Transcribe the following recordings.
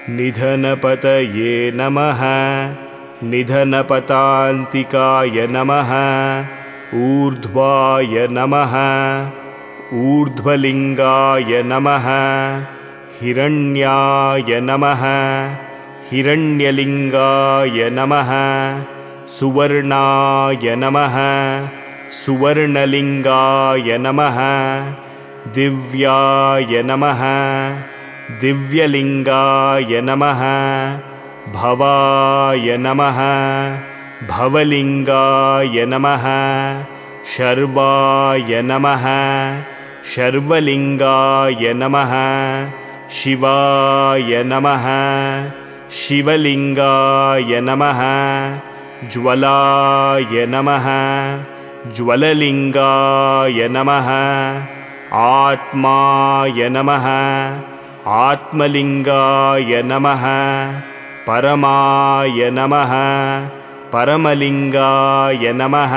निधनपतये नमः निधनपतान्तिकाय नमः ऊर्ध्वाय नमः ऊर्ध्वलिङ्गाय नमः हिरण्याय नमः हिरण्यलिङ्गाय नमः सुवर्णाय नमः सुवर्णलिङ्गाय नमः दिव्याय नमः दिव्यलिङ्गाय नमः भवाय नमः भवलिङ्गाय नमः शर्वाय नमः शर्वलिङ्गाय नमः शिवाय नमः शिवलिङ्गाय नमः ज्वलाय नमः ज्वललिङ्गाय नमः आत्माय नमः आत्मलिङ्गाय नमः परमाय नमः परमलिङ्गाय नमः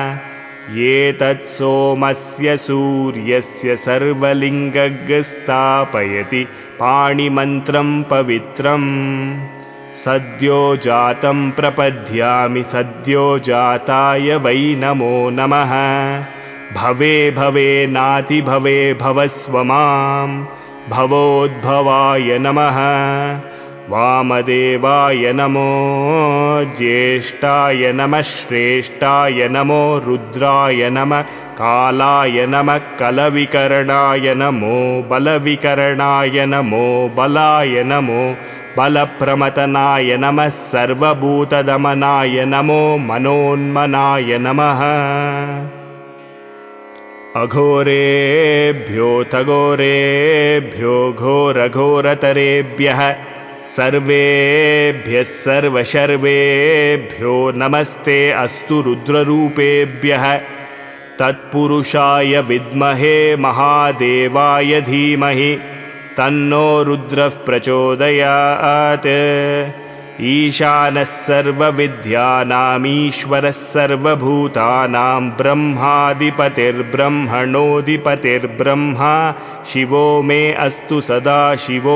एतत्सोमस्य सूर्यस्य सर्वलिङ्गस्थापयति पाणिमन्त्रं पवित्रं सद्यो जातं प्रपद्यामि सद्यो जाताय वै नमो नमः भवे भवे नाति भवे भवस्व मां भवोद्भवाय नमः वामदेवाय नमो ज्येष्ठाय नमः श्रेष्ठाय नमो रुद्राय नमः कालाय नमः कलविकरणाय नमो बलविकरणाय नमो बलाय नमो बलप्रमतनाय नमः सर्वभूतदमनाय नमो मनोन्मनाय नमः अघोरेभ्योऽथ घोरेभ्यो घोरघोरतरेभ्यः सर्वेभ्यः सर्वशर्वेभ्यो नमस्ते अस्तु रुद्ररूपेभ्यः तत्पुरुषाय विद्महे महादेवाय धीमहि तन्नो रुद्रः प्रचोदयात् ईशानः सर्वविद्यानामीश्वरः सर्वभूतानां ब्रह्माधिपतिर्ब्रह्मणोऽधिपतिर्ब्रह्मा शिवो मे अस्तु सदा शिवो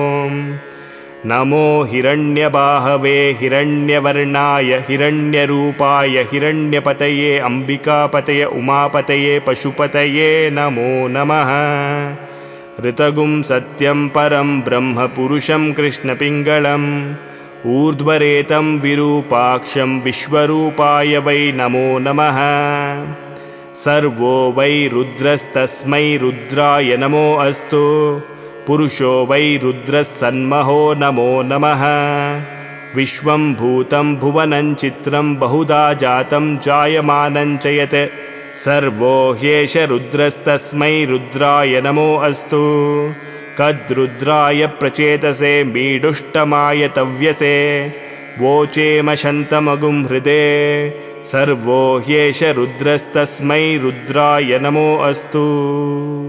नमो हिरण्यबाहवे हिरण्यवर्णाय हिरण्यरूपाय हिरण्यपतये अम्बिकापतये उमापतये पशुपतये नमो नमः ऋतगुं सत्यं परं ब्रह्म पुरुषं कृष्णपिङ्गळम् ऊर्ध्वरेतं विरूपाक्षं विश्वरूपाय वै नमो नमः सर्वो वै रुद्रस्तस्मै रुद्राय नमो अस्तु पुरुषो वै रुद्रः सन्महो नमो नमः विश्वं भूतं भुवनं चित्रं बहुधा जातं जायमानं च यत् सर्वो ह्येष रुद्रस्तस्मै रुद्राय नमो अस्तु कद्रुद्राय प्रचेतसे मीडुष्टमाय तव्यसे वोचेमशन्तमगुं हृदे सर्वो ह्येष रुद्रस्तस्मै रुद्राय नमो अस्तु।